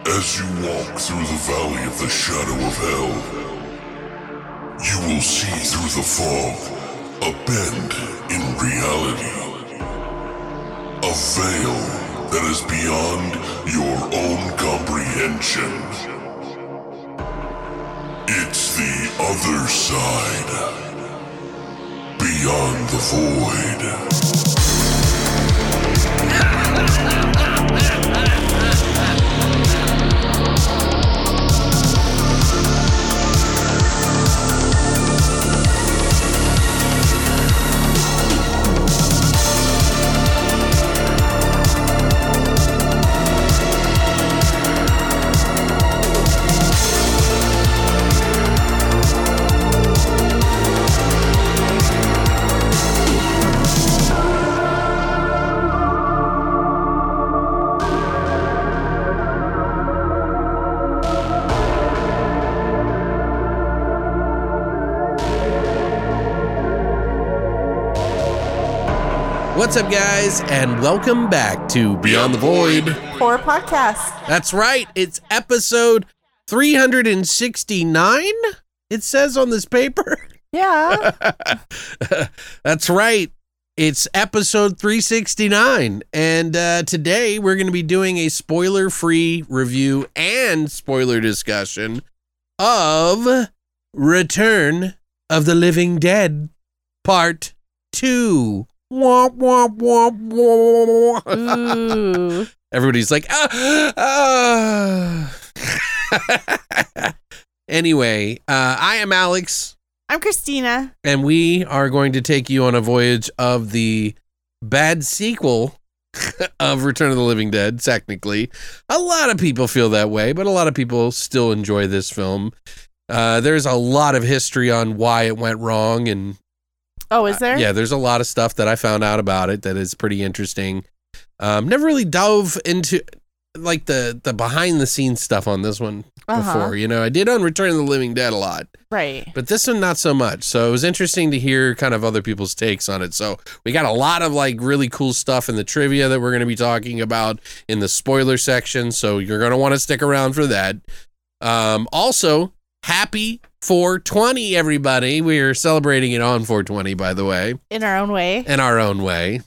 As you walk through the valley of the shadow of hell, you will see through the fog a bend in reality. A veil that is beyond your own comprehension. It's the other side. Beyond the void. What's up, guys, and welcome back to Beyond the Void Horror Podcast. That's right, it's episode 369, it says on this paper. Yeah. That's right, it's episode 369, and today we're going to be doing a spoiler-free review and spoiler discussion of Return of the Living Dead, Part 2. Womp, womp, womp, womp. Everybody's like, Anyway, I am Alex. I'm Christina. And we are going to take you on a voyage of the bad sequel of Return of the Living Dead, technically. A lot of people feel that way, but a lot of people still enjoy this film. There's a lot of history on why it went wrong, and oh, is there? yeah, there's a lot of stuff that I found out about it that is pretty interesting. Never really dove into like the behind the scenes stuff on this one before. You know, I did on Return of the Living Dead a lot. Right. But this one, not so much. So it was interesting to hear kind of other people's takes on it. So we got a lot of like really cool stuff in the trivia that we're going to be talking about in the spoiler section. So you're going to want to stick around for that. Also, happy 420, everybody. We are celebrating it on 420, by the way. In our own way. In our own way.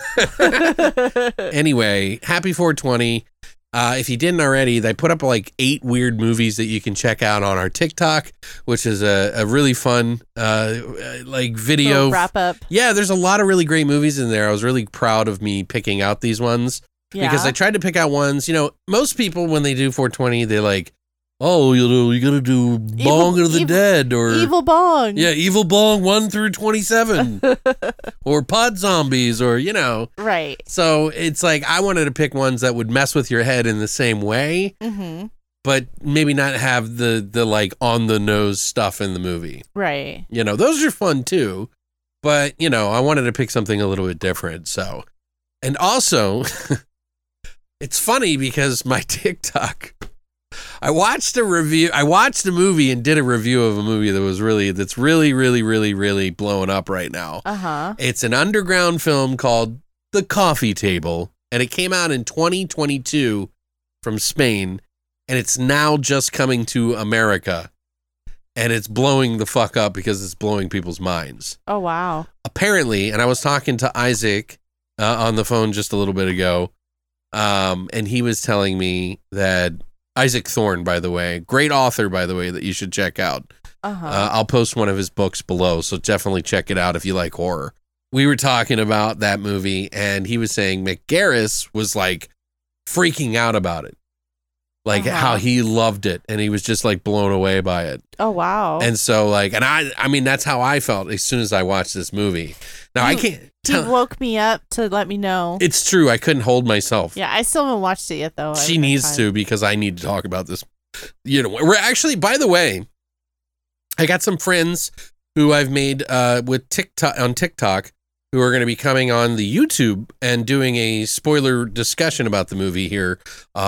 Anyway, happy 420. If you didn't already, they put up like 8 weird movies that you can check out on our TikTok, which is a really fun like video. Little wrap up. Yeah, there's a lot of really great movies in there. I was really proud of me picking out these ones because I tried to pick out ones, you know, most people when they do 420, they like, oh, you gotta do Bong of the Dead or Evil Bong. Yeah, Evil Bong 1 through 27 or Pod Zombies or, you know. Right. So it's like I wanted to pick ones that would mess with your head in the same way, but maybe not have the like on the nose stuff in the movie. Right. You know, those are fun too, but you know, I wanted to pick something a little bit different. So, and also it's funny because my TikTok, I watched a movie and did a review of a movie that's really blowing up right now. It's an underground film called The Coffee Table, and it came out in 2022 from Spain, and it's now just coming to America, and it's blowing the fuck up because it's blowing people's minds. Oh, wow. Apparently, and I was talking to Isaac on the phone just a little bit ago, and he was telling me that Isaac Thorne, by the way, great author, by the way, that you should check out. I'll post one of his books below, so definitely check it out if you like horror. We were talking about that movie, and he was saying Mick Garris was like freaking out about it, like how he loved it, and he was just like blown away by it. Oh, wow. And so like, and I mean, that's how I felt as soon as I watched this movie. Now I can't. He woke me up to let me know. It's true. I couldn't hold myself. Yeah, I still haven't watched it yet, though. She needs to because I need to talk about this. You know, we're actually, by the way, I got some friends who I've made with TikTok who are going to be coming on the YouTube and doing a spoiler discussion about the movie here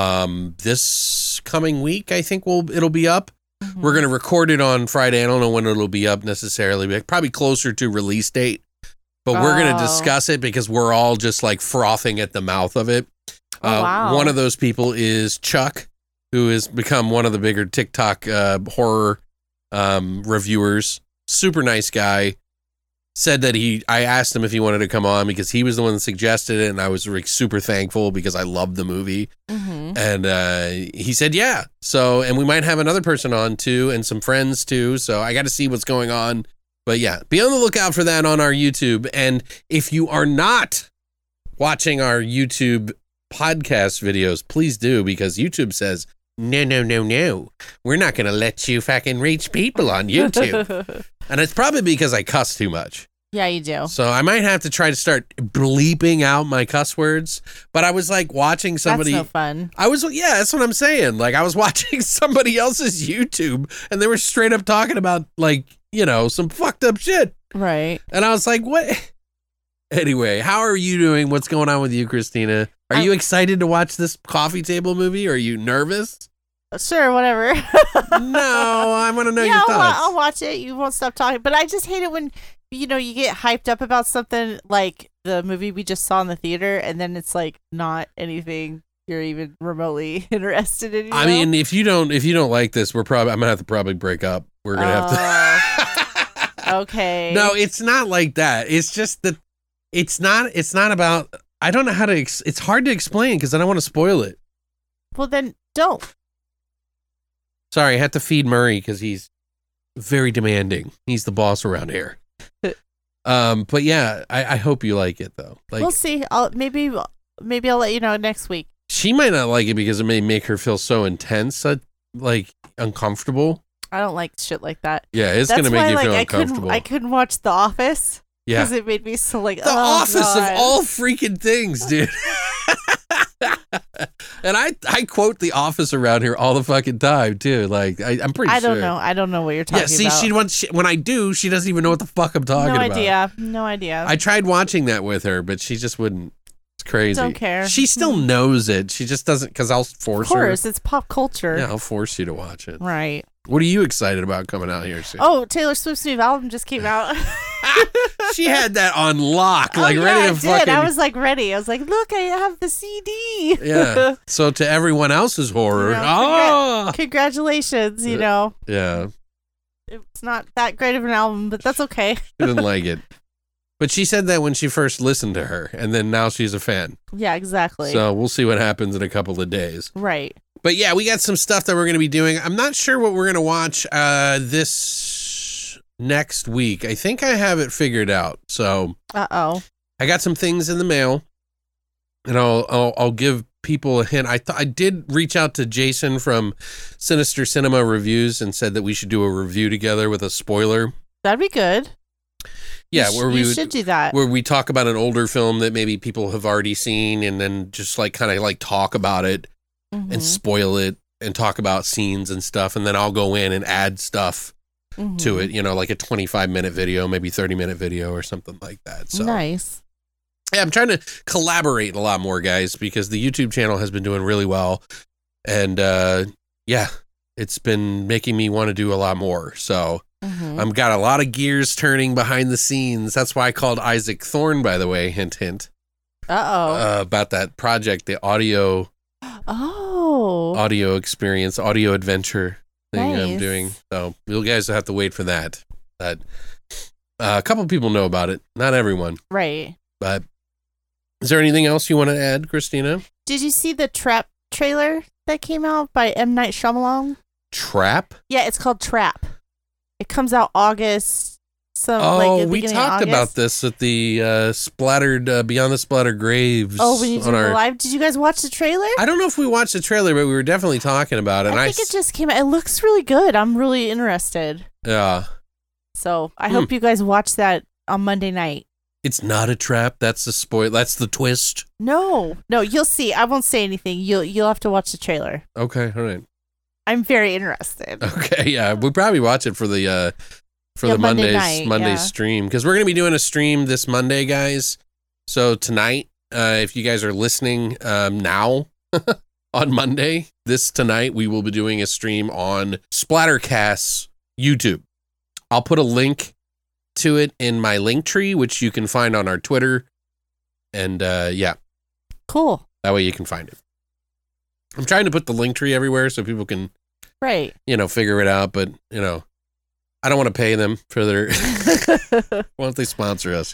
this coming week. I think it'll be up. We're going to record it on Friday. I don't know when it'll be up necessarily, but probably closer to release date. But we're going to discuss it because we're all just like frothing at the mouth of it. Wow. One of those people is Chuck, who has become one of the bigger TikTok horror reviewers. Super nice guy. Said that I asked him if he wanted to come on because he was the one that suggested it, and I was like super thankful because I loved the movie. Mm-hmm. And he said, yeah. So, and we might have another person on too, and some friends too. So I got to see what's going on. But yeah, be on the lookout for that on our YouTube. And if you are not watching our YouTube podcast videos, please do, because YouTube says, no. We're not going to let you fucking reach people on YouTube. And it's probably because I cuss too much. Yeah, you do. So I might have to try to start bleeping out my cuss words. But I was like watching somebody. That's no fun. Yeah, that's what I'm saying. Like I was watching somebody else's YouTube and they were straight up talking about like, some fucked up shit. Right. And I was like, what? Anyway, how are you doing? What's going on with you, Christina? Are you excited to watch this coffee table movie? Are you nervous? Sure, whatever. No, I want to know your thoughts. I'll watch it. You won't stop talking. But I just hate it when, you get hyped up about something like the movie we just saw in the theater, and then it's like not anything you're even remotely interested in. I mean, if you don't like this, I'm gonna have to probably break up. We're gonna have to. Okay. No, it's not like that. It's just that it's not about. I don't know how to. It's hard to explain because I don't want to spoil it. Well, then don't. Sorry, I had to feed Murray because he's very demanding. He's the boss around here. But yeah, I hope you like it though. Like, we'll see. Maybe I'll let you know next week. She might not like it because it may make her feel so intense, like uncomfortable. I don't like shit like that. Yeah, it's gonna make you feel uncomfortable. I couldn't watch The Office. Yeah, because it made me so like The Office God. Of all freaking things, dude. And I quote The Office around here all the fucking time too. Like I'm pretty sure. I don't know what you're talking about. Yeah, see, when I do, she doesn't even know what the fuck I'm talking about. No idea. I tried watching that with her, but she just wouldn't. It's crazy. Don't care. She still knows it. She just doesn't, because I'll force her. Of course, it's pop culture. Yeah, I'll force you to watch it. Right. What are you excited about coming out here soon? Oh, Taylor Swift's new album just came out. She had that on lock, ready to fucking. I was like ready. I was like, look, I have the CD. Yeah. So to everyone else's horror, congratulations. Yeah. It's not that great of an album, but that's okay. She didn't like it. But she said that when she first listened to her, and then now she's a fan. Yeah, exactly. So we'll see what happens in a couple of days. Right. But yeah, we got some stuff that we're going to be doing. I'm not sure what we're going to watch this next week. I think I have it figured out. So I got some things in the mail, and I'll give people a hint. I did reach out to Jason from Sinister Cinema Reviews and said that we should do a review together with a spoiler. That'd be good. Yeah, we should do that. Where we talk about an older film that maybe people have already seen, and then just like kind of like talk about it and spoil it and talk about scenes and stuff, and then I'll go in and add stuff to it, like a 25-minute video, maybe 30-minute video or something like that. So nice. Yeah, I'm trying to collaborate a lot more, guys, because the YouTube channel has been doing really well, and it's been making me want to do a lot more. So. I've got a lot of gears turning behind the scenes. That's why I called Isaac Thorne, by the way. Hint, hint. About that project, the audio experience, audio adventure thing I'm doing. So you guys will have to wait for that. But a couple people know about it. Not everyone. Right. But is there anything else you want to add, Christina? Did you see the Trap trailer that came out by M. Night Shyamalan? Trap? Yeah, it's called Trap. It comes out August. We talked about this at the splattered Beyond the Splattered Graves. Oh, when you did it live, did you guys watch the trailer? I don't know if we watched the trailer, but we were definitely talking about it. I think it just came out. It looks really good. I'm really interested. Yeah. So I hope you guys watch that on Monday night. It's not a trap. That's the spoil. That's the twist. No, you'll see. I won't say anything. You'll have to watch the trailer. Okay, all right. I'm very interested. Okay, yeah, we'll probably watch it for the Monday stream, because we're gonna be doing a stream this Monday, guys. So tonight, if you guys are listening now on Monday, tonight we will be doing a stream on Splattercast's YouTube. I'll put a link to it in my link tree, which you can find on our Twitter, and cool. That way you can find it. I'm trying to put the link tree everywhere so people can, Right. figure it out. But, I don't want to pay them for their, why don't they sponsor us,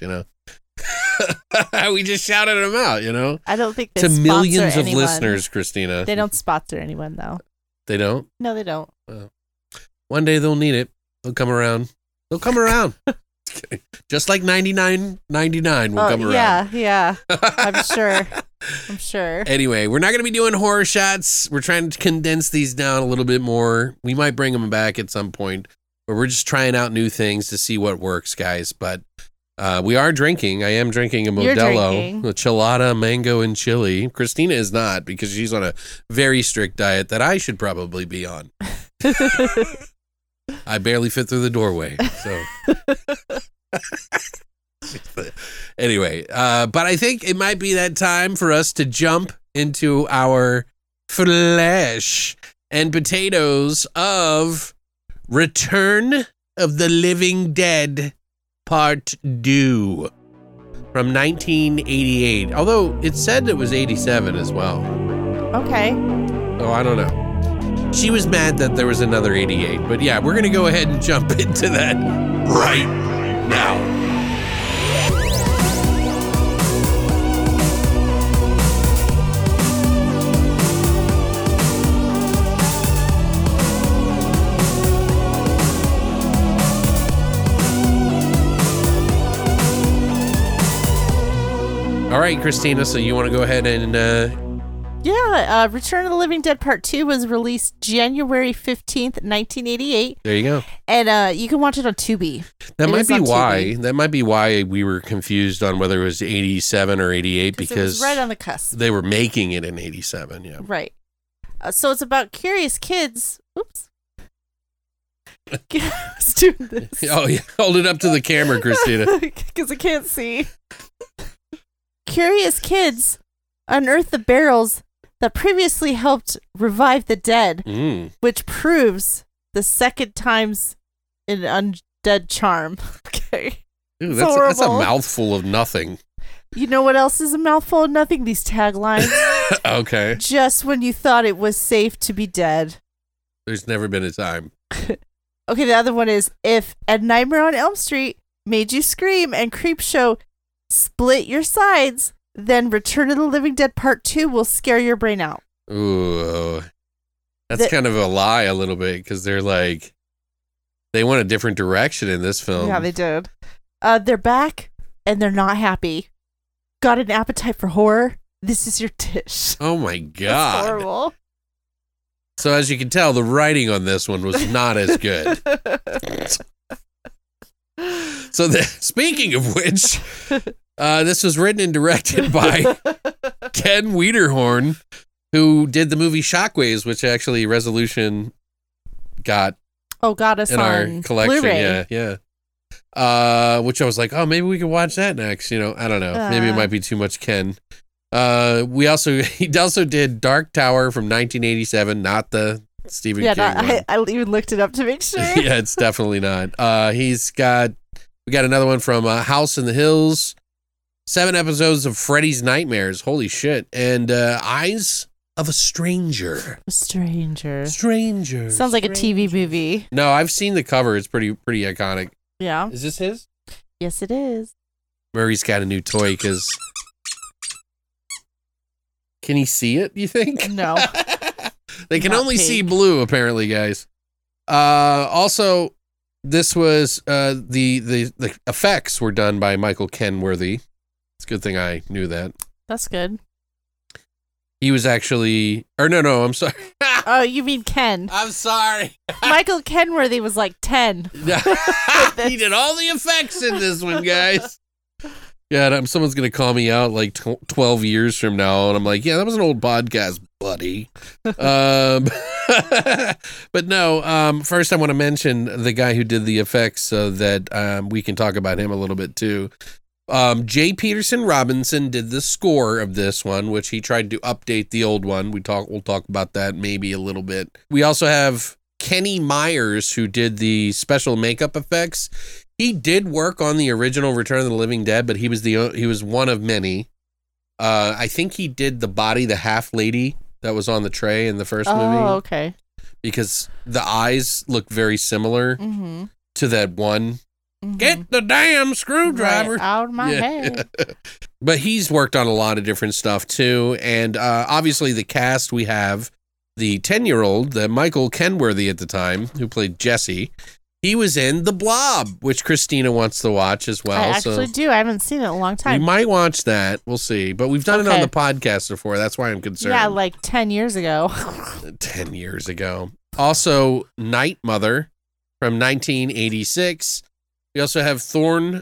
We just shouted them out, I don't think they to sponsor millions of anyone. listeners, Christina. They don't sponsor anyone, though. They don't? No, they don't. One day they'll need it. They'll come around. They'll come around. Just like 99.99 will come around. Yeah. I'm sure. Anyway, we're not going to be doing horror shots. We're trying to condense these down a little bit more. We might bring them back at some point, but we're just trying out new things to see what works, guys. But we are drinking. I am drinking a Modelo, a Chelada, mango, and chili. Christina is not because she's on a very strict diet that I should probably be on. I barely fit through the doorway, so. Anyway, but I think it might be that time for us to jump into our flesh and potatoes of Return of the Living Dead Part 2 from 1988. Although it said it was 87 as well. Okay. So I don't know. She was mad that there was another 88. But yeah, we're going to go ahead and jump into that right now. All right, Christina, so you want to go ahead and... Return of the Living Dead Part 2 was released January 15th, 1988. There you go. And you can watch it on Tubi. That might be why we were confused on whether it was 87 or 88 because it was right on the cusp. They were making it in 87, yeah. Right. So it's about curious kids. Oops. I was doing this. Oh, yeah. Hold it up to the camera, Christina. Because I can't see. Curious kids unearth the barrels that previously helped revive the dead, which proves the second time's an undead charm. Okay. Ooh, that's a mouthful of nothing. You know what else is a mouthful of nothing? These taglines. Okay. Just when you thought it was safe to be dead. There's never been a time. Okay, the other one is, if A Nightmare on Elm Street made you scream and Creepshow split your sides, then Return of the Living Dead Part 2 will scare your brain out. Ooh. That's kind of a lie a little bit, because they're like, they went a different direction in this film. Yeah, they did. They're back, and they're not happy. Got an appetite for horror? This is your dish. Oh my God. That's horrible. So as you can tell, the writing on this one was not as good. So speaking of which, this was written and directed by Ken Wiederhorn, who did the movie Shockwaves, which actually Resolution got us in on our collection. Blu-ray. Yeah. Which I was like, oh, maybe we could watch that next. I don't know. Maybe it might be too much Ken. He also did Dark Tower from 1987, not the Stephen King one. I even looked it up to make sure. Yeah, it's definitely not. We got another one from House in the Hills, 7 episodes of Freddy's Nightmares. Holy shit. And Eyes of a Stranger. Stranger. Sounds like a TV movie. No, I've seen the cover. It's pretty iconic. Yeah. Is this his? Yes, it is. Murray's got a new toy because... Can he see it, you think? No. They can Not only pink. see blue, apparently, guys. Also, this was the effects were done by Michael Kenworthy. It's a good thing I knew that. That's good. He was actually... Or no, I'm sorry. Oh, you mean Ken. I'm sorry. Michael Kenworthy was like 10. He did all the effects in this one, guys. Yeah, someone's going to call me out like 12 years from now, and I'm like, yeah, that was an old podcast, buddy. But no, first I want to mention the guy who did the effects so that we can talk about him a little bit too. J. Peterson Robinson did the score of this one, which he tried to update the old one. We'll talk about that maybe a little bit. We also have Kenny Myers, who did the special makeup effects. He did work on the original Return of the Living Dead, but he was one of many. I think he did the body, the half lady that was on the tray in the first movie. Oh, okay. Because the eyes look very similar Mm-hmm. to that one. Mm-hmm. Get the damn screwdriver. Right out of my head. But he's worked on a lot of different stuff too. And obviously the cast, we have the 10-year-old, the Michael Kenworthy at the time, who played Jesse. He was in The Blob, which Christina wants to watch as well. I actually do. I haven't seen it in a long We time. might watch that. We'll see. But we've done it on Okay. the podcast before. That's why I'm concerned. Yeah, like 10 years ago. 10 years ago. Also, Night Mother from 1986. We also have Thor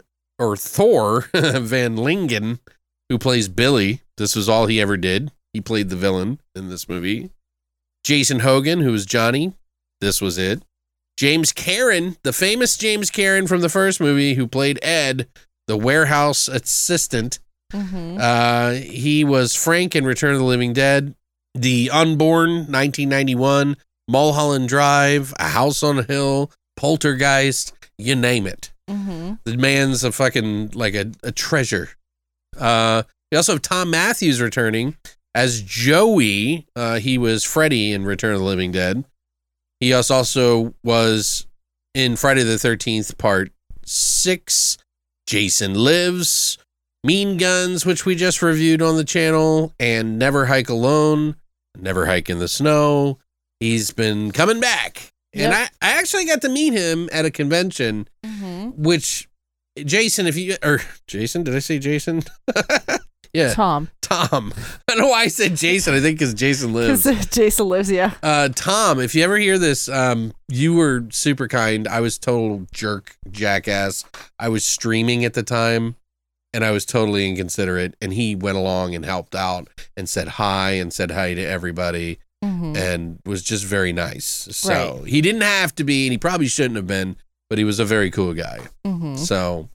Van Lingen, who plays Billy. This was all he ever did. He played the villain in this movie. Jason Hogan, who was Johnny. This was it. James Karen, the famous James Karen from the first movie, who played Ed, the warehouse assistant. Mm-hmm. He was Frank in Return of the Living Dead. The Unborn, 1991. Mulholland Drive, A House on a Hill, Poltergeist, you name it. Mm-hmm. The man's a fucking, like a treasure. We also have Tom Matthews returning as Joey. He was Freddy in Return of the Living Dead. He also was in Friday the 13th, Part 6. Jason Lives, Mean Guns, which we just reviewed on the channel, and Never Hike Alone, Never Hike in the Snow. He's been coming back. Yep. And I actually got to meet him at a convention, Mm-hmm. which Jason, Jason, did I say Jason? Yeah, Tom. Tom. I don't know why I said Jason. I think because Jason lives. Jason lives, yeah. Tom, if you ever hear this, you were super kind. I was total jerk, jackass. I was streaming at the time, and I was totally inconsiderate. And he went along and helped out and said hi to everybody, Mm-hmm. and was just very nice. So Right. he didn't have to be, and he probably shouldn't have been, but he was a very cool guy. Mm-hmm. So,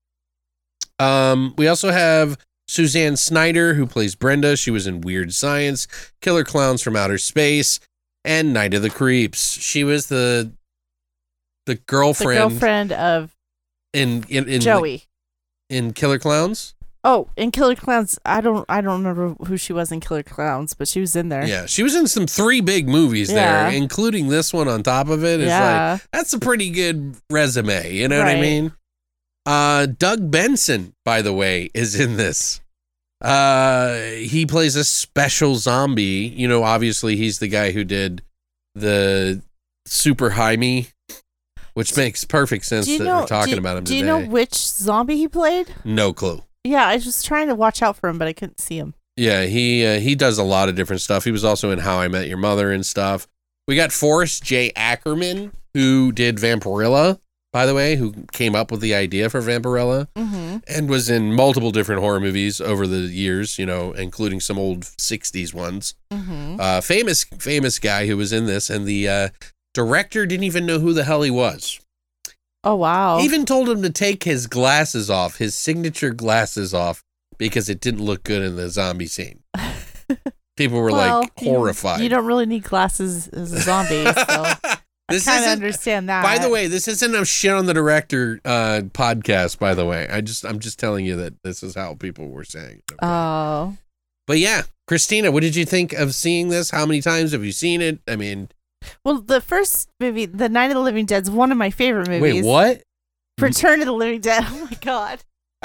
we also have Suzanne Snyder, who plays Brenda. She was in Weird Science, Killer Clowns from Outer Space, and Night of the Creeps. She was the girlfriend, The girlfriend of in Joey. in Killer Clowns. Oh, in Killer Clowns, I don't remember who she was in Killer Clowns, but she was in there. Yeah, she was in some 3 big movies Yeah. there, including this one on top of it. It's Yeah. like, that's a pretty good resume. You know what I Right. mean? Doug Benson, by the way, is in this. He plays a special zombie. You know, obviously he's the guy who did the Super Jaime, which makes perfect sense that we're talking about him do today. you know which zombie he played? No clue. Yeah, I was just trying to watch out for him, but I couldn't see him. Yeah, he does a lot of different stuff. He was also in How I Met Your Mother and stuff. We got Forrest J. Ackerman, who did Vampirella, by the way, who came up with the idea for Vampirella, Mm-hmm. and was in multiple different horror movies over the years, you know, including some old 60s ones. Mm-hmm. Famous guy who was in this, and the director didn't even know who the hell he was. Oh, wow. He even told him to take his glasses off, his signature glasses off, because it didn't look good in the zombie scene. People were like horrified. You don't really need glasses as a zombie, so I This kind of isn't- understand that. By the way, this isn't a shit on the director podcast, by the way. I'm just telling you that this is how people were saying. Okay? Oh. But yeah, Christina, what did you think of seeing this? How many times have you seen it? I mean, Well, the first movie, The Night of the Living Dead, is one of my favorite movies. wait, what? Return of the Living Dead. Oh, my God.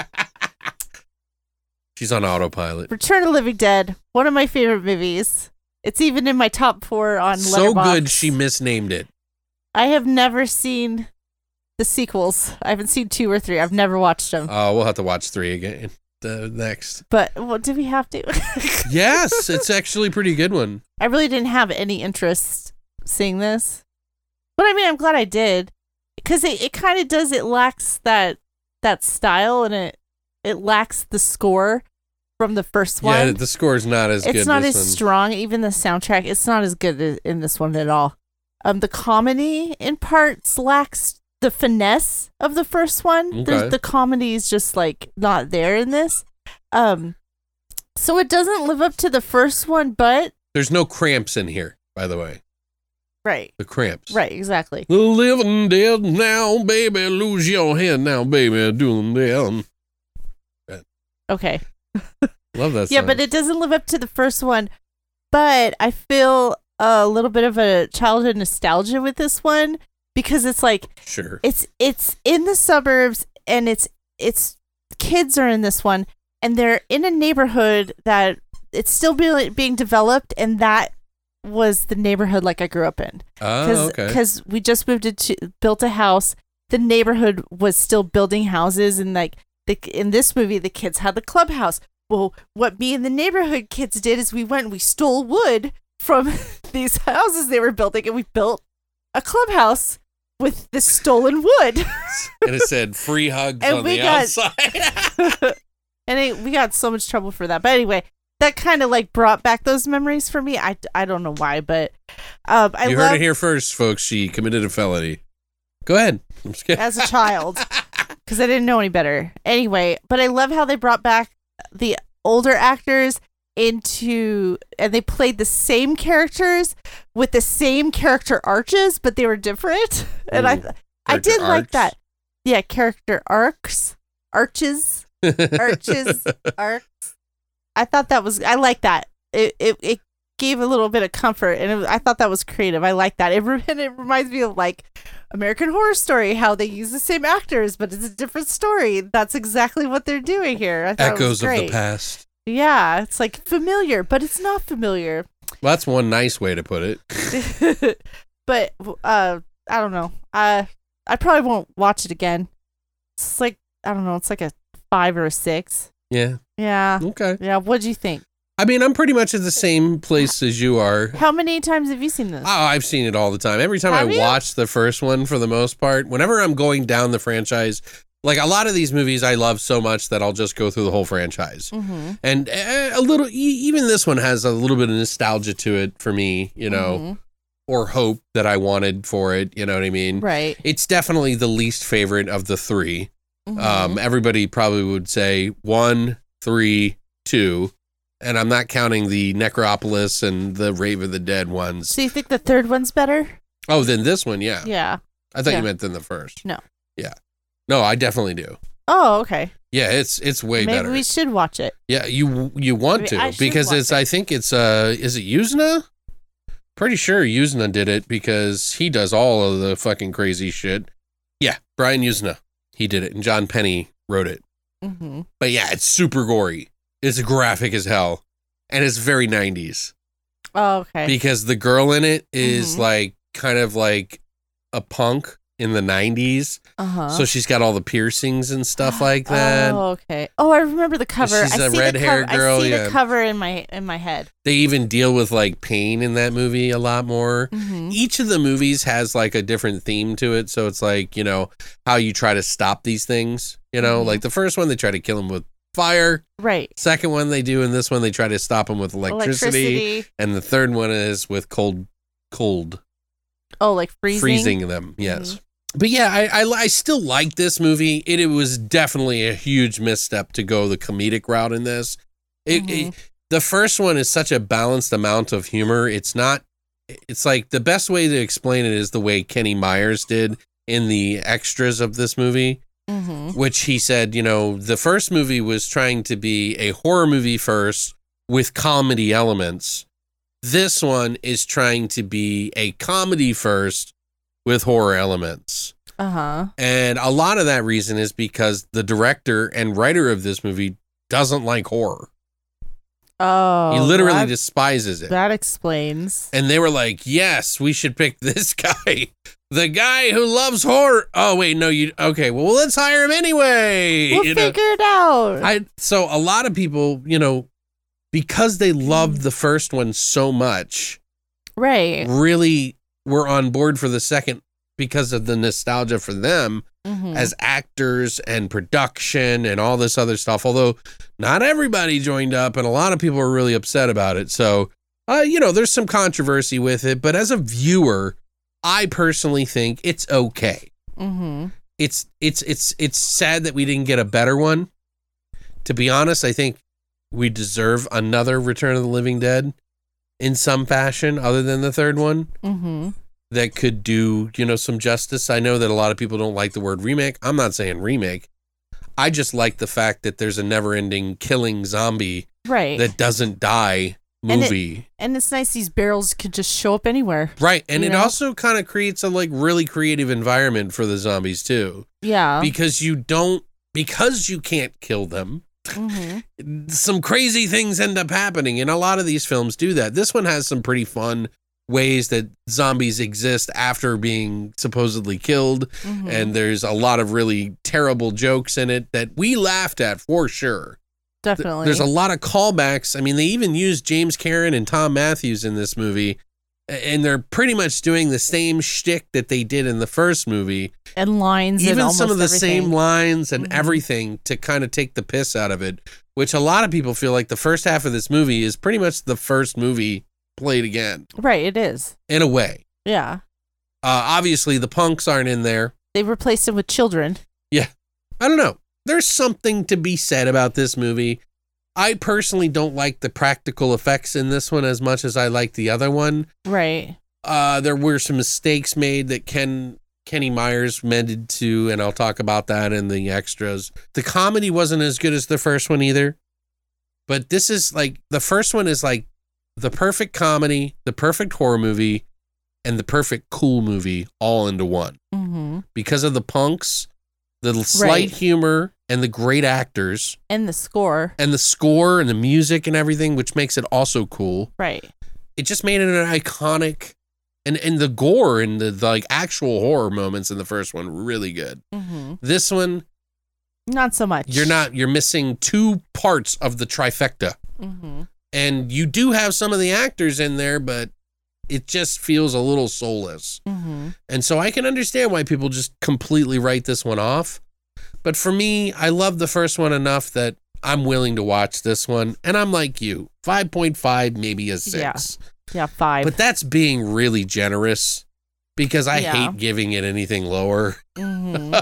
She's on autopilot. Return of the Living Dead, one of my favorite movies. It's even in my top 4 on Letterboxd. So good, she misnamed it. I have never seen the sequels. I haven't seen 2 or 3. I've never watched them. We'll have to watch 3 again. Next. But what did we have to? Yes, it's actually a pretty good one. I really didn't have any interest seeing this. But I mean, I'm glad I did. Because it kind of does, it lacks that style, and it lacks the score from the first one. Yeah, the score's not as good. It's not as this one. strong. Even the soundtrack, it's not as good in this one at all. The comedy in parts lacks the finesse of the first one. Okay. The comedy is just like not there in this. So it doesn't live up to the first one, but There's no cramps in here, by the way. right, The cramps. right, exactly. The living dead now, baby. Lose your head now, baby. Doing down. Okay. Love that Yeah, song. but it doesn't live up to the first one. but I feel a little bit of a childhood nostalgia with this one because it's like Sure. it's in the suburbs and it's kids are in this one and they're in a neighborhood that it's still being developed, and that was the neighborhood like I grew up in. Oh, okay. Because we just built a house. The neighborhood was still building houses, and like in this movie, the kids had the clubhouse. Well, what me and the neighborhood kids did is we stole wood from these houses they were building, and we built a clubhouse with this stolen wood. And it said free hugs And on we the got- outside. And we got so much trouble for that. But anyway, that kind of like brought back those memories for me. I don't know why, but I You love heard it here first, folks. She committed a felony. Go ahead. I'm just kidding. as a child because I didn't know any better. Anyway, but I love how they brought back the older actors and they played the same characters with the same character arches, but they were different. And I Character did like arcs? that. Yeah, character arcs, arches, arcs. I thought I like that. It gave a little bit of comfort, and I thought that was creative. I like that. And it reminds me of like American Horror Story, how they use the same actors, but it's a different story. That's exactly what they're doing here. I thought it was Echoes of great. the past. Yeah, it's like familiar, but it's not familiar. Well, that's one nice way to put it. But I don't know. I probably won't watch it again. It's like I don't know. It's like a 5 or a 6. Yeah. Yeah. Okay. Yeah. What'd you think? I mean, I'm pretty much at the same place as you are. How many times have you seen this? Oh, I've seen it all the time. Every time Have I you? watch the first one, for the most part, whenever I'm going down the franchise, like a lot of these movies I love so much that I'll just go through the whole franchise. Mm-hmm. And a little, even this one has a little bit of nostalgia to it for me, you know, or hope that I wanted for it. You know what I mean? Right. It's definitely the least favorite of the 3. Mhm. Everybody probably would say 1, 3, 2. And I'm not counting the Necropolis and the Rave of the Dead ones. So you think the third one's better? Oh, then this one, yeah. Yeah. I thought Yeah. you meant than the first. No. Yeah. No, I definitely do. Oh, okay. Yeah, it's way Maybe better. we should watch it. Yeah, you want Maybe I to should because watch it's I think it's is it Yuzna? Pretty sure Yuzna did it because he does all of the fucking crazy shit. Yeah, Brian Yuzna. He did it and John Penny wrote it. Mm-hmm. But yeah, it's super gory. It's graphic as hell. And it's very 90s. Oh, okay. Because the girl in it is Mhm. like kind of like a punk in the 90s. Uh-huh. So she's got all the piercings and stuff like that. Oh, okay. Oh, I remember the cover. She's I a see red-haired girl, I see yeah. the cover in my head. They even deal with like pain in that movie a lot more. Mm-hmm. Each of the movies has like a different theme to it. So it's like, you know, how you try to stop these things. You know, Mhm. like the first one, they try to kill him with fire. Right. Second one they do, and this one they try to stop him with electricity. And the third one is with cold Oh, like freezing. them. Yes. But yeah, I still like this movie. It was definitely a huge misstep to go the comedic route in this. The first one is such a balanced amount of humor. It's like the best way to explain it is the way Kenny Myers did in the extras of this movie, Mm-hmm. which he said, you know, the first movie was trying to be a horror movie first with comedy elements. This one is trying to be a comedy first with horror elements. Uh-huh. And a lot of that reason is because the director and writer of this movie doesn't like horror. Oh. He literally that, despises it. that explains. And they were like, yes, we should pick this guy. The guy who loves horror. Oh, wait, no, okay, well, let's hire him anyway. We'll You know? figure it out. So a lot of people, you know, because they loved the first one so much, Right. really were on board for the second because of the nostalgia for them Mm-hmm. as actors and production and all this other stuff. Although not everybody joined up and a lot of people were really upset about it. So, you know, there's some controversy with it, but as a viewer, I personally think it's okay. Mm-hmm. It's sad that we didn't get a better one. To be honest, I think we deserve another Return of the Living Dead in some fashion other than the third one Mm-hmm. that could do, you know, some justice. I know that a lot of people don't like the word remake. I'm not saying remake. I just like the fact that there's a never-ending killing zombie Right. that doesn't die movie. And it's nice these barrels could just show up anywhere. Right. And you it know? also kind of creates a like really creative environment for the zombies too. Yeah. Because you can't kill them. Mm-hmm. Some crazy things end up happening, and a lot of these films do that. This one has some pretty fun ways that zombies exist after being supposedly killed, Mm-hmm. and there's a lot of really terrible jokes in it that we laughed at for sure. Definitely. There's a lot of callbacks. I mean, they even used James Caan and Tom Matthews in this movie, and they're pretty much doing the same shtick that they did in the first movie. And lines and Even almost some of the everything. same lines and Mhm. everything to kind of take the piss out of it, which a lot of people feel like the first half of this movie is pretty much the first movie played again, Right, it is. in a way. Yeah. Obviously, the punks aren't in there. They replaced him with children. I don't know. There's something to be said about this movie. I personally don't like the practical effects in this one as much as I like the other one. Right. There were some mistakes made that Kenny Myers mended to, and I'll talk about that in the extras. The comedy wasn't as good as the first one either, but this is like, the first one is like the perfect comedy, the perfect horror movie, and the perfect cool movie all into one. Mm-hmm. Because of the punks, the slight Right. humor, and the great actors, And the score. and the score and the music and everything, which makes it also cool. Right. It just made it an iconic, and the gore and the like actual horror moments in the first one were really good. Mm-hmm. This one, Not so much. you're missing two parts of the trifecta. Mm-hmm. And you do have some of the actors in there, but it just feels a little soulless. Mm-hmm. And so I can understand why people just completely write this one off. But for me, I love the first one enough that I'm willing to watch this one. And I'm like you, 5.5, maybe a 6. Yeah, 5. But that's being really generous because I Yeah. hate giving it anything lower. Mm-hmm.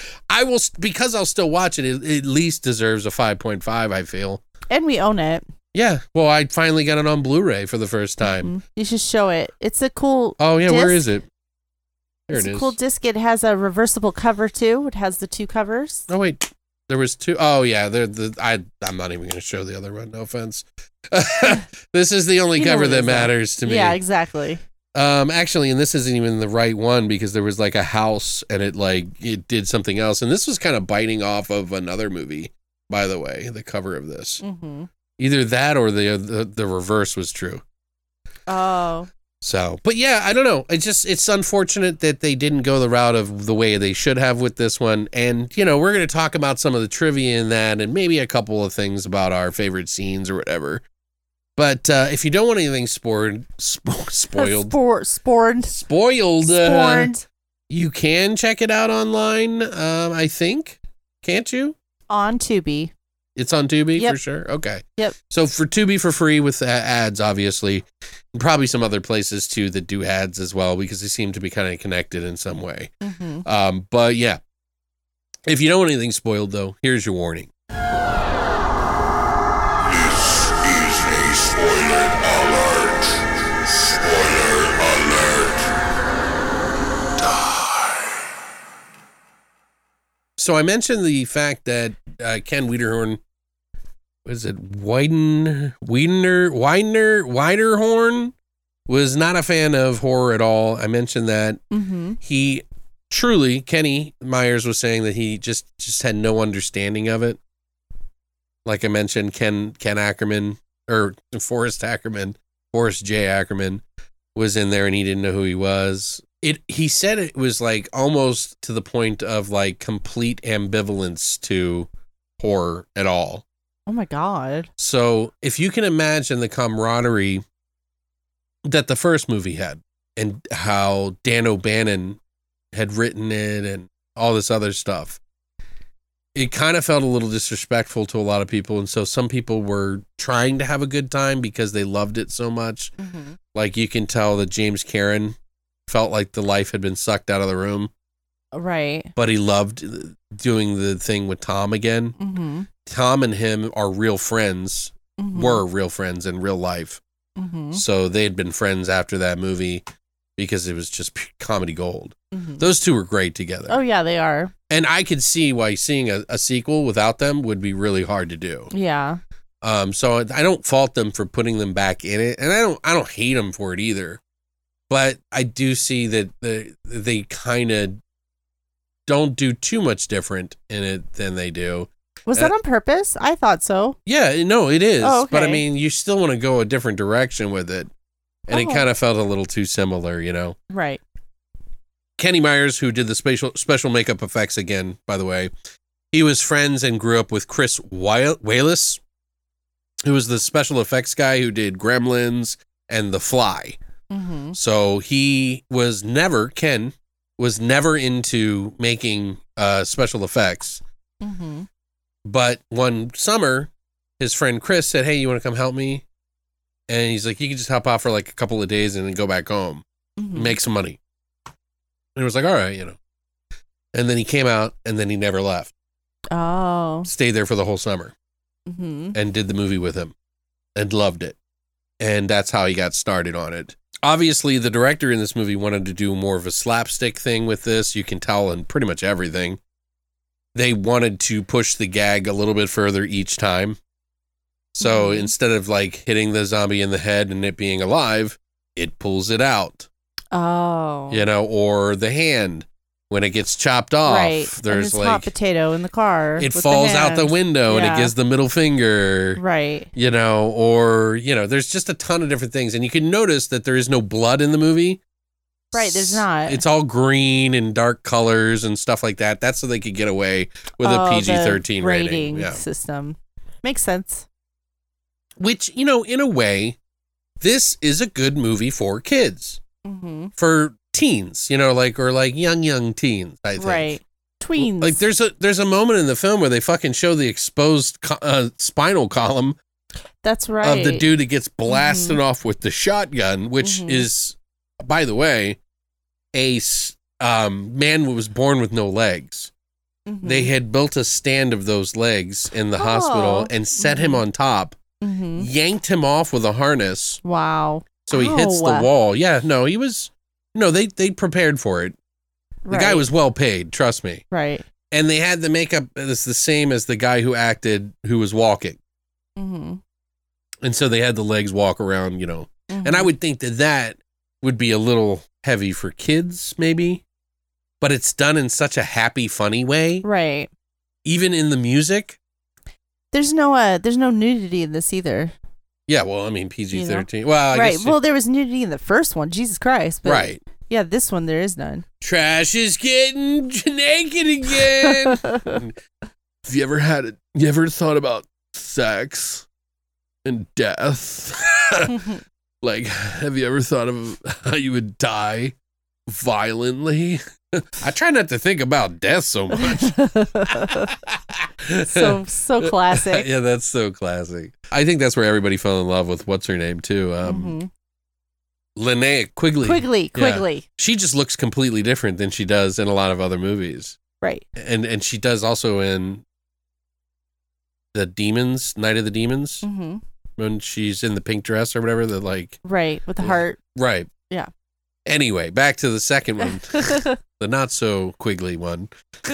Because I'll still watch it, it at least deserves a 5.5, I feel. And we own it. Yeah. Well, I finally got it on Blu-ray for the first time. Mhm. You should show it. It's a cool. Oh, yeah. Where disc. is it? There It's it a is. cool disc. It has a reversible cover too. It has the 2 covers. Oh, wait. There was 2. Oh, yeah. I'm not even going to show the other one. No offense. This is the only You know cover what it that is, though. matters to me. Yeah, exactly. Actually, and this isn't even the right one because there was like a house and it did something else. And this was kind of biting off of another movie, by the way, the cover of this. Mm-hmm. Either that or the reverse was true. Oh, So, but yeah, I don't know. It's unfortunate that they didn't go the route of the way they should have with this one. And, we're going to talk about some of the trivia in that and maybe a couple of things about our favorite scenes or whatever. But if you don't want anything spoiled, Sporned. you can check it out online, I think. Can't you? On Tubi. It's on Tubi Yep. for sure? Okay. Yep. So for Tubi for free with ads, obviously, and probably some other places too that do ads as well because they seem to be kind of connected in some way. Mm-hmm. But yeah, if you don't want anything spoiled though, here's your warning. This is a spoiler alert. Spoiler alert. Die. So I mentioned the fact that Ken Wiederhorn, Wiederhorn was not a fan of horror at all. I mentioned that. Mm-hmm. He Kenny Myers was saying that he just had no understanding of it. Like I mentioned, Ken Ackerman or Forrest J. Ackerman was in there and he didn't know who he was. He said it was like almost to the point of like complete ambivalence to horror at all. Oh my God. So if you can imagine the camaraderie that the first movie had and how Dan O'Bannon had written it and all this other stuff, it kind of felt a little disrespectful to a lot of people. And so some people were trying to have a good time because they loved it so much. Mm-hmm. Like you can tell that James Caan felt like the life had been sucked out of the room, Right. but he loved doing the thing with Tom again. Mm-hmm. Tom and him are real friends, Mm-hmm. were real friends in real life. Mm-hmm. So they had been friends after that movie because it was just comedy gold. Mm-hmm. Those two were great together. Oh yeah, they are. And I could see why seeing a sequel without them would be really hard to do. Yeah. So I don't fault them for putting them back in it, and I don't hate them for it either. But I do see that they kind of don't do too much different in it than they do. Was that on purpose? I thought so. Yeah, no, it is. Oh, okay. But I mean, you still want to go a different direction with it. And it kind of felt a little too similar, you know? Right. Kenny Myers, who did the special makeup effects again, by the way, he was friends and grew up with Chris Walas, who was the special effects guy who did Gremlins and The Fly. Mm-hmm. So Ken was never into making special effects. Mm-hmm. But one summer, his friend Chris said, "Hey, you want to come help me?" And he's like, "You can just hop off for like a couple of days and then go back home, make some money." And he was like, "All right, you know." And then he came out and then he never left. Oh. Stayed there for the whole summer Mm-hmm. and did the movie with him and loved it. And that's how he got started on it. Obviously, the director in this movie wanted to do more of a slapstick thing with this. You can tell in pretty much everything. They wanted to push the gag a little bit further each time. So instead of like hitting the zombie in the head and it being alive, it pulls it out. Oh. You know, or the hand when it gets chopped off. Right. There's and like hot potato in the car. it with falls the out the hand. window and it Yeah. gives the middle finger. Right. You know, or, you know, there's just a ton of different things. And you can notice that there is no blood in the movie. Right, there's not. It's all green and dark colors and stuff like that. That's so they could get away with a PG-13 the rating. Yeah. system. Makes sense. Which, you know, in a way, this is a good movie for kids. Mm-hmm. For teens, you know, like, or like young teens, I think. Right. Tweens. Like there's a moment in the film where they fucking show the exposed spinal column That's right. of the dude that gets blasted off with the shotgun, which is, by the way, a man who was born with no legs. Mm-hmm. They had built a stand of those legs in the hospital and set him on top, yanked him off with a harness. Wow. So he hits the wall. Yeah, no, he was, no, they prepared for it. The guy was well paid, trust me. Right. And they had the makeup that's the same as the guy who acted, who was walking. Mm-hmm. And so they had the legs walk around, you know. And I would think that would be a little heavy for kids, maybe. But it's done in such a happy, funny way. Right. Even in the music. There's no nudity in this either. Yeah, well, I mean, PG-13. You know? Well, I right. guess well, there was nudity in the first one. Jesus Christ. But right. Yeah, this one there is none. Trash is getting naked again. Have you ever thought about sex and death? Like, have you ever thought of how you would die violently? I try not to think about death so much. so classic. Yeah, that's so classic. I think that's where everybody fell in love with what's her name too. Linnea Quigley. Quigley. Yeah. She just looks completely different than she does in a lot of other movies. Right. And she does also in the Demons, Night of the Demons, when she's in the pink dress or whatever. The like. Right, with the heart. Right. Yeah. Anyway, back to the second one, the not so Quigley one.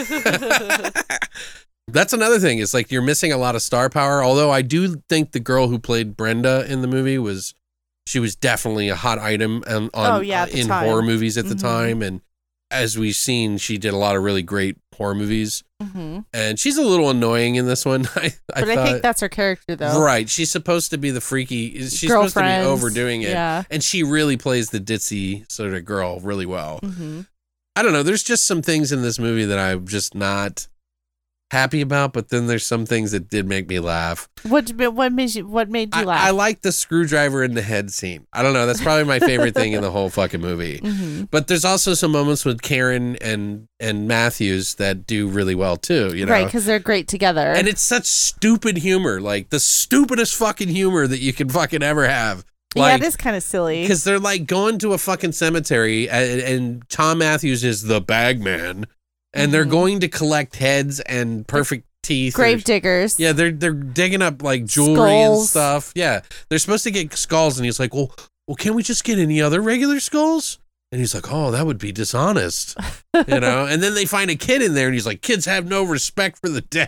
That's another thing. It's like you're missing a lot of star power. Although I do think the girl who played Brenda in the movie was definitely a hot item in horror movies at the time. And as we've seen, she did a lot of really great horror movies. And she's a little annoying in this one. I think that's her character, though. Right. She's supposed to be the freaky. She's supposed to be overdoing it. Yeah. And she really plays the ditzy sort of girl really well. I don't know. There's just some things in this movie that I'm just not happy about, but then there's some things that did make me laugh. What made you laugh? I like the screwdriver in the head scene. I don't know. That's probably my favorite thing in the whole fucking movie. But there's also some moments with Karen and Matthews that do really well too, you know? Right, because they're great together. And it's such stupid humor, like the stupidest fucking humor that you can fucking ever have. Like, yeah, it is kind of silly. Because they're like going to a fucking cemetery and Tom Matthews is the bag man. And they're going to collect heads and perfect teeth. Grave diggers. Yeah, they're digging up like jewelry and stuff. Yeah, they're supposed to get skulls, and he's like, well, can't we just get any other regular skulls? And he's like, oh, that would be dishonest, you know. And then they find a kid in there, and he's like, kids have no respect for the dead.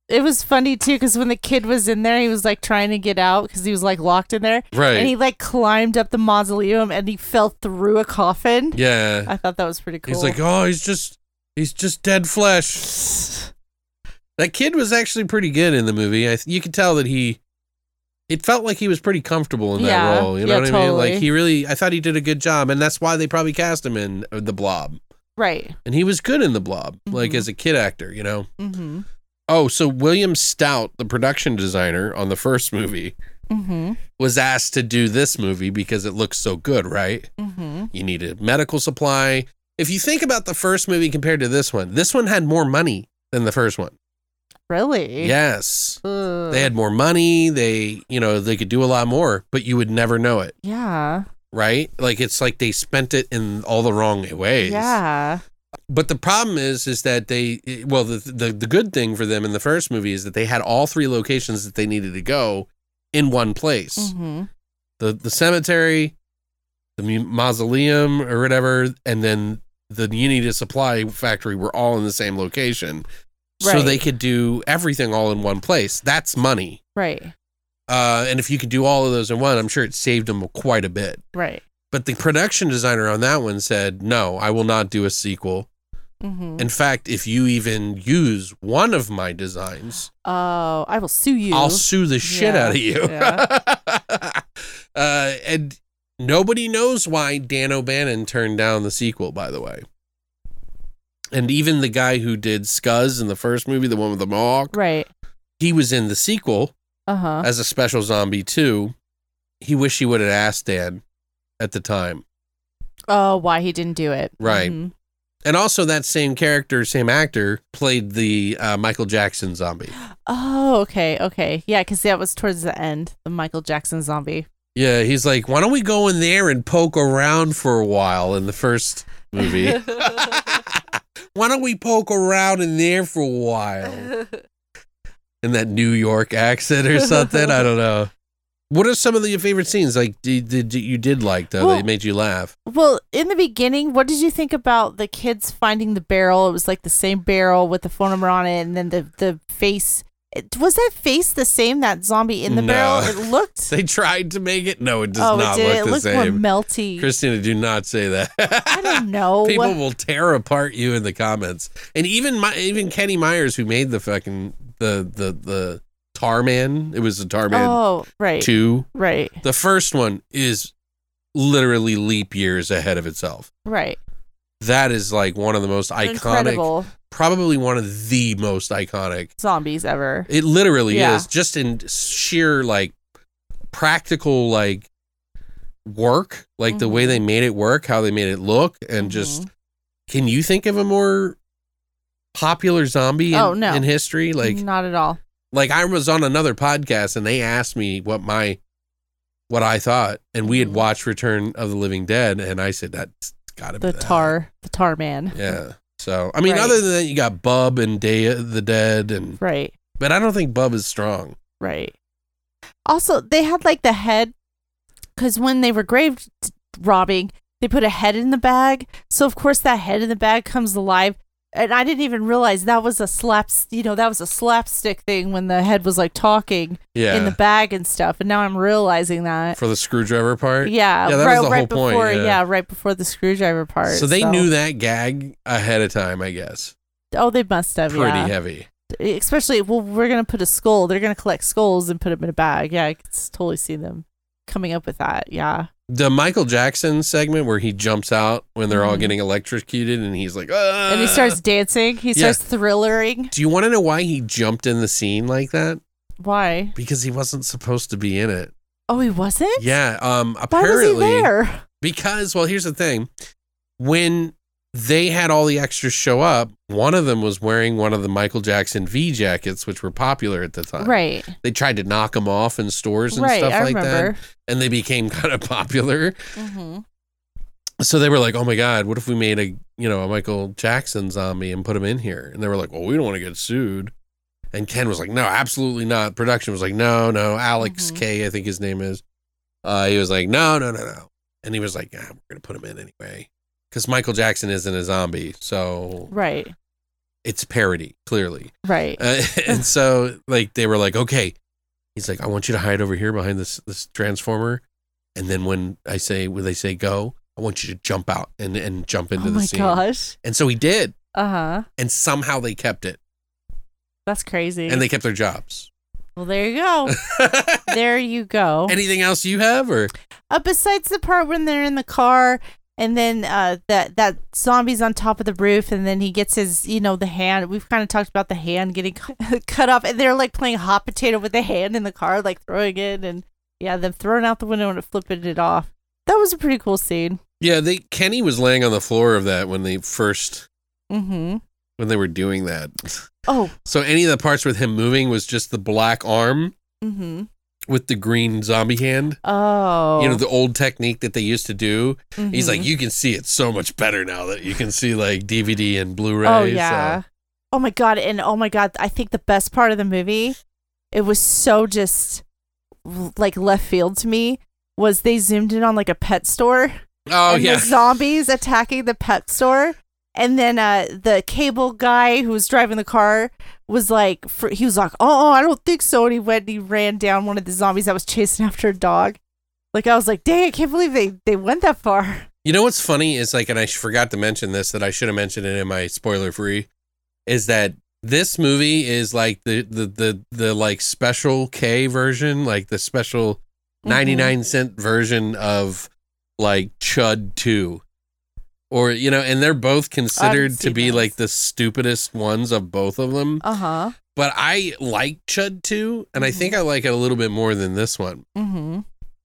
It was funny too because when the kid was in there, he was like trying to get out because he was like locked in there. Right. And he like climbed up the mausoleum and he fell through a coffin. Yeah. I thought that was pretty cool. He's like, oh, he's just dead flesh. That kid was actually pretty good in the movie. You could tell that it felt like he was pretty comfortable in that role. You know what I mean? Like I thought he did a good job, and that's why they probably cast him in The Blob. Right. And he was good in The Blob, like as a kid actor, you know? Mm-hmm. Oh, so William Stout, the production designer on the first movie, was asked to do this movie because it looks so good, right? Mm-hmm. You need a medical supply. If you think about the first movie compared to this one had more money than the first one. Really? Yes. Ugh. They had more money. They could do a lot more, but you would never know it. Yeah. Right? Like, it's like they spent it in all the wrong ways. Yeah. But the problem is that the good thing for them in the first movie is that they had all 3 locations that they needed to go in one place. Mm-hmm. The cemetery, the mausoleum or whatever, and then the Unity Supply factory were all in the same location. Right. So they could do everything all in one place. That's money. Right. And if you could do all of those in one, I'm sure it saved them quite a bit. Right. But the production designer on that one said, no, I will not do a sequel. Mm-hmm. In fact, if you even use one of my designs, I will sue you. I'll sue the shit out of you. Yeah. And nobody knows why Dan O'Bannon turned down the sequel, by the way. And even the guy who did Scuzz in the first movie, the one with the mohawk, right? He was in the sequel as a special zombie too. He wished he would have asked Dan at the time. Oh, why he didn't do it. Right. Mm-hmm. And also that same character, same actor, played the Michael Jackson zombie. Oh, okay. Yeah, because that was towards the end, the Michael Jackson zombie. Yeah, he's like, why don't we go in there and poke around for a while in the first movie? Why don't we poke around in there for a while? In that New York accent or something? I don't know. What are some of your favorite scenes like you did like, though, that made you laugh? Well, in the beginning, what did you think about the kids finding the barrel? It was like the same barrel with the phone number on it, and then the face. Was that face the same, that zombie in the barrel? It looked... They tried to make it. No, it does not look the same. It looked more melty. Christina, do not say that. I don't know. People will tear apart you in the comments. And even Kenny Myers, who made the fucking... the Tarman. It was a Tarman 2. Right. The first one is literally leap years ahead of itself. Right. That is like one of the most iconic, probably one of the most iconic zombies ever. It literally is, just in sheer like practical like work, like the way they made it work, how they made it look, and just, can you think of a more popular zombie in history? Like, not at all. Like, I was on another podcast and they asked me what I thought, and we had watched Return of the Living Dead, and I said that's gotta be the Tar Man. Yeah. So I mean, other than that, you got Bub and Day of the Dead, and but I don't think Bub is strong. Right. Also, they had like the head, because when they were grave robbing, they put a head in the bag. So of course that head in the bag comes alive. And I didn't even realize that was a slapstick thing when the head was like talking in the bag and stuff. And now I'm realizing that. For the screwdriver part? Yeah. That was the whole point. Right before the screwdriver part. So they knew that gag ahead of time, I guess. Oh, they must have, Pretty heavy. Especially, we're going to put a skull. They're going to collect skulls and put them in a bag. Yeah, I could totally see them coming up with that. Yeah. The Michael Jackson segment where he jumps out when they're all getting electrocuted and he's like, ah! And he starts dancing. He starts thrillering. Do you want to know why he jumped in the scene like that? Why? Because he wasn't supposed to be in it. Oh, he wasn't? Yeah. Why Apparently. was he there? Because, well, here's the thing. When they had all the extras show up, one of them was wearing one of the Michael Jackson V jackets, which were popular at the time. Right. They tried to knock them off in stores and stuff like that. And they became kind of popular. Mm-hmm. So they were like, oh my God, what if we made a Michael Jackson zombie and put him in here? And they were like, well, we don't want to get sued. And Ken was like, no, absolutely not. Production was like, no. Alex K, I think his name is. He was like, no. And he was like, we're going to put him in anyway. Because Michael Jackson isn't a zombie, so... Right. it's parody, clearly. Right. And so like they were like, okay, he's like, I want you to hide over here behind this transformer, and then when they say go, I want you to jump out and jump into the scene. Oh my gosh. And so he did, And somehow they kept it, that's crazy. and they kept their jobs. Well, there you go. There you go. Anything else you have, or Besides the part when they're in the car, and then that zombie's on top of the roof, and then he gets his, the hand. We've kind of talked about the hand getting cut off, and they're like playing hot potato with the hand in the car, like throwing it, and them throwing out the window and flipping it off. That was a pretty cool scene. yeah, Kenny was laying on the floor of that when they first Mm-hmm. when they were doing that. Oh. So any of the parts with him moving was just the black arm Mm-hmm. with the green zombie hand. Oh. The old technique that they used to do. Mm-hmm. He's like, you can see it so much better now that you can see like DVD and Blu-ray. Oh yeah. Oh my god! And oh my god! I think the best part of the movie, it was so just like left field to me, was they zoomed in on like a pet store. Oh and yeah. the zombies attacking the pet store. And then the cable guy who was driving the car was like, he was like, oh, I don't think so. And he went and he ran down one of the zombies that was chasing after a dog. Like, I was like, dang, I can't believe they went that far. You know what's funny is like, and I forgot to mention this, that I should have mentioned it in my spoiler free, is that this movie is like the like special K version, like the special 99-cent version of like Chud 2. Or, and they're both considered to be like the stupidest ones of both of them. Uh-huh. But I like Chud 2, and I think I like it a little bit more than this one. Mm-hmm.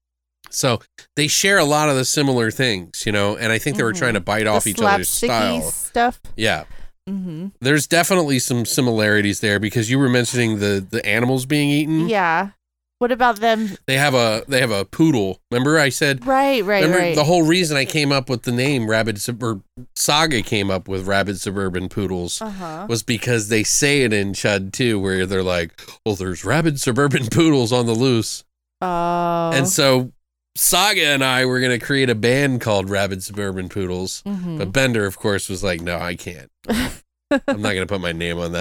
So they share a lot of the similar things, and I think they were trying to bite off each other's style. Stuff. Yeah. Mm-hmm. There's definitely some similarities there because you were mentioning the animals being eaten. Yeah. What about them? They have a poodle. Remember I said? Right. The whole reason I came up with the name Saga came up with Rabid Suburban Poodles was because they say it in Chud 2 where they're like, well, there's rabid suburban poodles on the loose. Oh. And so Saga and I were going to create a band called Rabid Suburban Poodles. Mm-hmm. But Bender, of course, was like, no, I can't. I'm not going to put my name on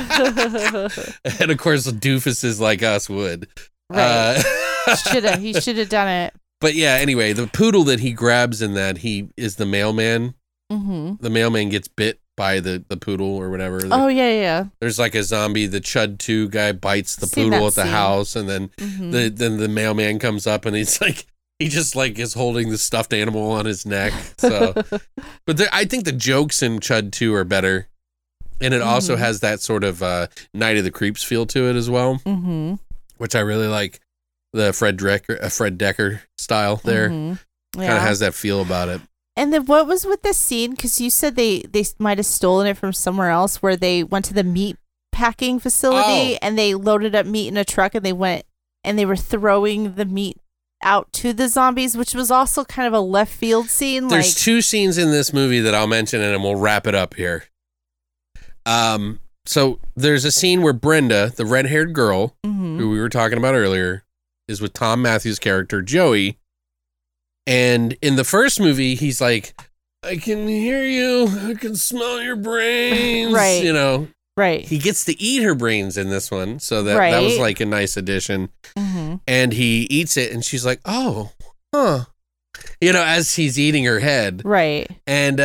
that. And of course, doofuses like us would. Right. He should have done it. But yeah, anyway, the poodle that he grabs in that, he is the mailman. Mm-hmm. The mailman gets bit by the poodle or whatever. Oh, yeah. There's like a zombie, the Chud 2 guy bites the poodle at the house, and then then the mailman comes up and he's like, he just like is holding the stuffed animal on his neck. So, but I think the jokes in Chud 2 are better. And it also has that sort of Night of the Creeps feel to it as well. Mm-hmm. Which I really like, the Fred Decker style there. Mm-hmm. Yeah. Kind of has that feel about it. And then what was with this scene? Because you said they might have stolen it from somewhere else, where they went to the meat packing facility and they loaded up meat in a truck and they went and they were throwing the meat out to the zombies, which was also kind of a left field scene. There's two scenes in this movie that I'll mention and then we'll wrap it up here. So there's a scene where Brenda, the red-haired girl, who we were talking about earlier, is with Tom Matthews' character, Joey. And in the first movie, he's like, I can hear you. I can smell your brains. Right. Right. He gets to eat her brains in this one. So that was like a nice addition. Mm-hmm. And he eats it and she's like, oh, huh. As he's eating her head. Right. And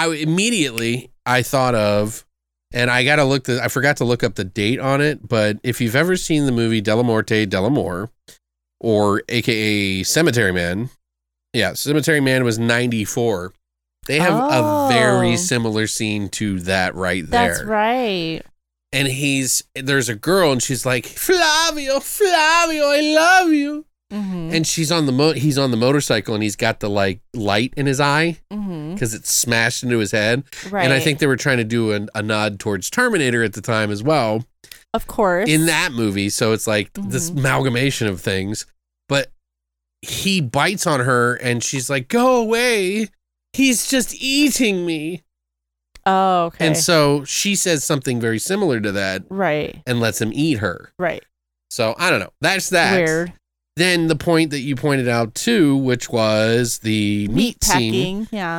I thought of, and I forgot to look up the date on it, but if you've ever seen the movie De La Morte, De La More, or AKA Cemetery Man, Cemetery Man was 94. They have a very similar scene to that right there. That's right. And there's a girl and she's like, Flavio, I love you. Mm-hmm. And he's on the motorcycle and he's got the like light in his eye because it's smashed into his head. Right. And I think they were trying to do a nod towards Terminator at the time as well. Of course. In that movie. So it's like this amalgamation of things. But he bites on her and she's like, go away. He's just eating me. Oh, okay. And so she says something very similar to that. Right. And lets him eat her. Right. So I don't know. That's that. Weird. Then the point that you pointed out too, which was the meat packing, scene. Yeah.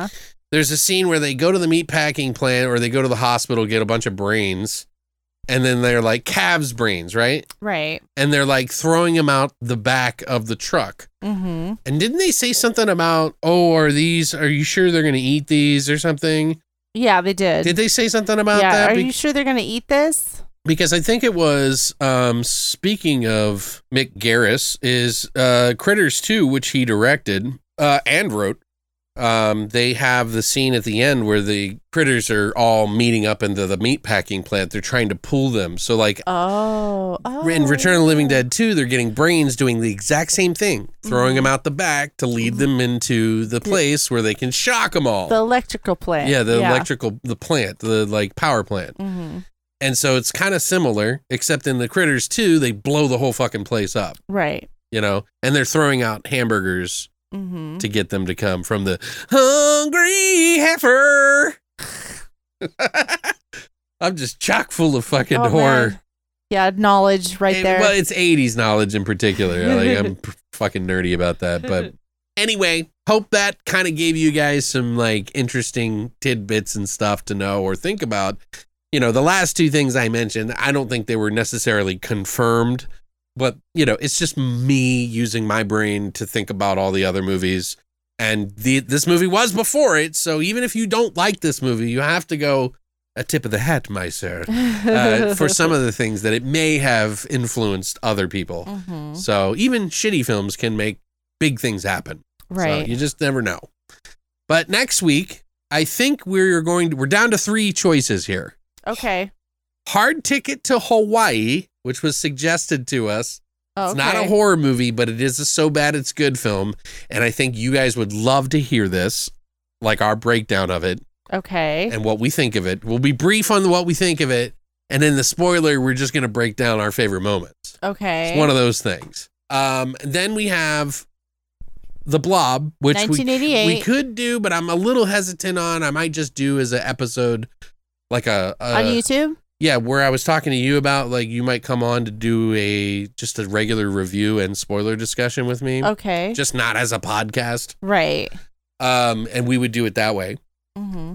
there's a scene where they go to the meatpacking plant or they go to the hospital, get a bunch of brains, and then they're like calves' brains, right? Right. And they're like throwing them out the back of the truck. Mm-hmm. And didn't they say something about, are you sure they're going to eat these or something? Yeah, they did. Did they say something about that? Are you sure they're going to eat this? Because I think it was, speaking of Mick Garris, is Critters 2, which he directed and wrote. They have the scene at the end where the critters are all meeting up into the meatpacking plant. They're trying to pull them. So like in Return of the Living Dead 2, they're getting brains doing the exact same thing, throwing them out the back to lead them into the place where they can shock them all. The electrical plant. Yeah, the plant, the like power plant. Mm-hmm. And so it's kind of similar, except in the Critters 2, they blow the whole fucking place up. Right. You know, and they're throwing out hamburgers Mm-hmm. to get them to come from the hungry heifer. I'm just chock full of fucking horror. Man. Yeah, knowledge there. Well, it's 80s knowledge in particular. I'm fucking nerdy about that. But anyway, hope that kind of gave you guys some like interesting tidbits and stuff to know or think about. You know, the last two things I mentioned, I don't think they were necessarily confirmed. But, you know, it's just me using my brain to think about all the other movies. And this movie was before it. So even if you don't like this movie, you have to go a tip of the hat, my sir, for some of the things that it may have influenced other people. Mm-hmm. So even shitty films can make big things happen. Right. So you just never know. But next week, I think we're down to 3 choices here. Okay. Hard Ticket to Hawaii, which was suggested to us. Oh, it's not a horror movie, but it is a so bad it's good film. And I think you guys would love to hear this, like our breakdown of it. Okay. And what we think of it. We'll be brief on what we think of it. And in the spoiler, we're just going to break down our favorite moments. Okay. It's one of those things. Then we have The Blob, which 1988. we could do, but I'm a little hesitant on. I might just do as an episode, like on YouTube? Yeah, where I was talking to you about, like, you might come on to do just a regular review and spoiler discussion with me. Okay. Just not as a podcast. Right. And we would do it that way. Mm-hmm.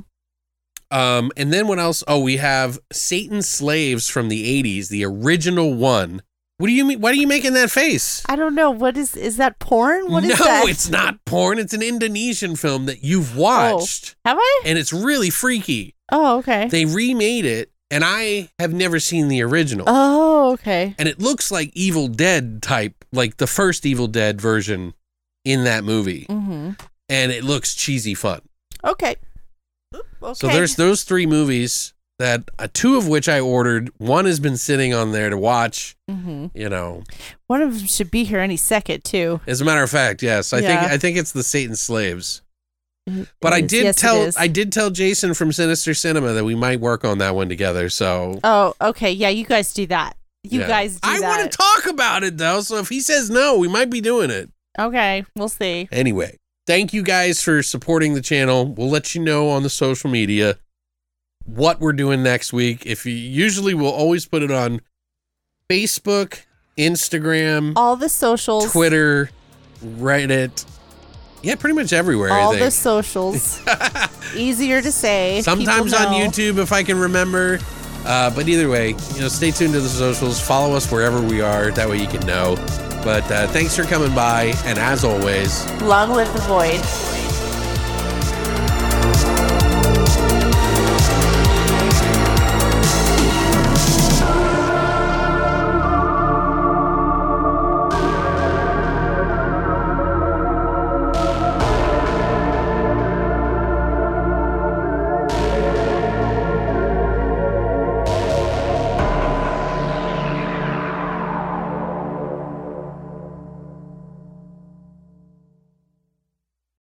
And then what else? Oh, we have Satan's Slaves from the 80s, the original one. What do you mean? Why are you making that face? I don't know. What is that porn? What is that? No, it's not porn. It's an Indonesian film that you've watched. Oh, have I? And it's really freaky. Oh, okay. They remade it. And I have never seen the original. Oh, okay. And it looks like Evil Dead type, like the first Evil Dead version in that movie. Mm-hmm. And it looks cheesy fun. Okay. Okay. So there's those 3 movies that 2 of which I ordered. One has been sitting on there to watch. Mm-hmm. You know, one of them should be here any second too. As a matter of fact, yes. I think it's the Satan's Slaves. But I did tell Jason from Sinister Cinema that we might work on that one together. So oh, okay, yeah, you guys do that. I want to talk about it though. So if he says no, we might be doing it. Okay, we'll see. Anyway, thank you guys for supporting the channel. We'll let you know on the social media what we're doing next week. We'll always put it on Facebook, Instagram, all the socials, Twitter, Reddit. Yeah, pretty much everywhere. All I think. the socials. Easier to say. Sometimes on YouTube if I can remember. But either way, stay tuned to the socials. Follow us wherever we are. That way you can know. But thanks for coming by. And as always, long live the void.